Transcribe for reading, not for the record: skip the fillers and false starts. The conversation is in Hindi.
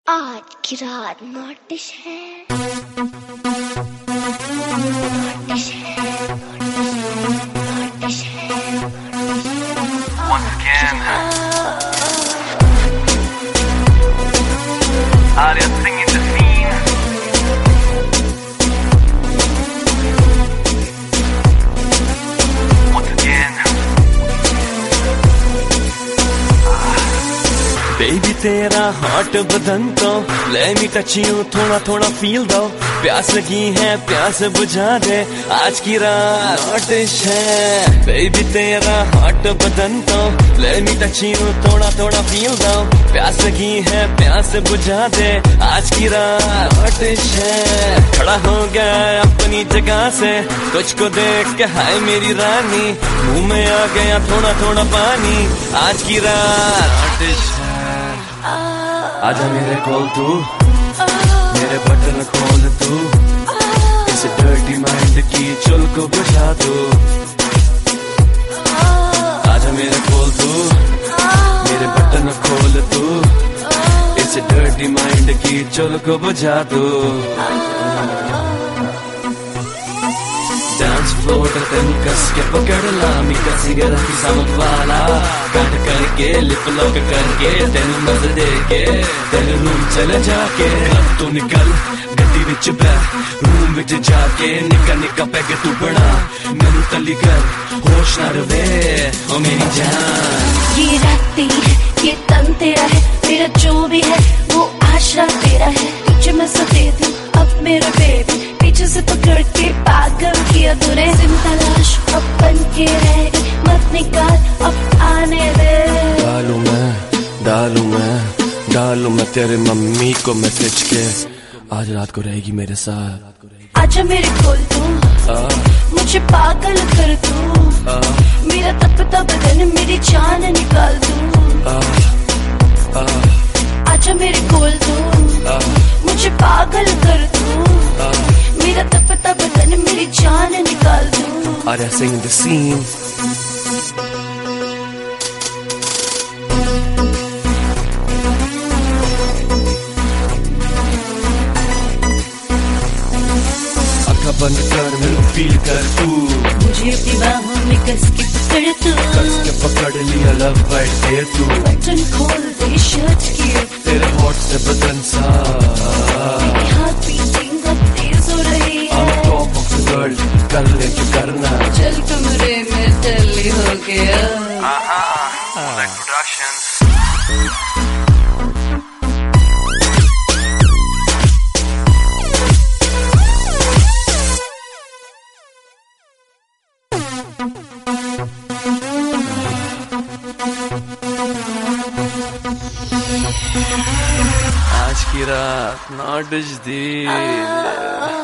आज की रात नोटिस है, नोटिस है, नोटिस है। Once again, Arya singing the scene. Once again, baby तेरा हॉट बदन तो let me touch you, थोड़ा थोड़ा फील दो। प्यास लगी है प्यास बुझा दे, आज की रात नोटिस है। बेबी तेरा हॉट बदन तो let me touch you, थोड़ा थोड़ा फील दो। प्यास लगी है प्यास बुझा दे, आज की रात नोटिस है। खड़ा हो गया अपनी जगह से, तुझको देख के हाय मेरी रानी, मुंह में आ गया थोड़ा थोड़ा पानी, आज की रात नोटिस है। आजा मेरे कोल तू, मेरे बटन खोल तू, इस डर्टी माइंड की चुल को बुझा तू। आजा मेरे कोल तू, मेरे बटन खोल तू, इस डर्टी माइंड की चुल को बुझा तू। डांस फ्लोर पे तेन कस के पकड़ ला, मी कसी के रखी साउंड वाला, कट करके लिप लॉक करके तेन मजा दे के तेरे रूम चले जाके। अब तू निकल गड्डी विच बैठ, रूम विच जाके निक्का निक्का पैग तू बना, मैनू तली कर होश ना रवे ओ मेरी जान। ये रात तेरी है, ये तन तेरा है, मेरा जो भी है वो आशरा तेरा है। तुझे मैं सदे दूं अब मेरा बेबी, पीछे से पकड़ के पागल किया तूने। सिम तलाश अब बन के रह गई, मत निकाल अब आने दे। डालू मैं तेरे मम्मी को मैसेज के, आज रात को रहेगी मेरे साथ। आजा मेरे कोल तू, मुझे पागल कर तू, मेरा तपता बदन मेरी जान निकाल तू। आजा मेरे कोल तू, मुझे पागल कर तू, मेरा तपता बदन मेरी जान निकाल तू। Arya singing the scene. आँखें बंद कर मेरे फील कर तू, मुझे अपनी बाहों में कस के पकड़ तू, कस के पकड़ लिया लव बाइट दे तू। बटन खोल दे शर्ट की, तेरे होठ से बदन सा, मेरी हार्ट बीटिंग अब तेज हो रही है। I'm top of the world, कर ले जो करना, चल कमरे में टल्ली हो गया। Moonlight Productions. आज की रात नोटिस दी।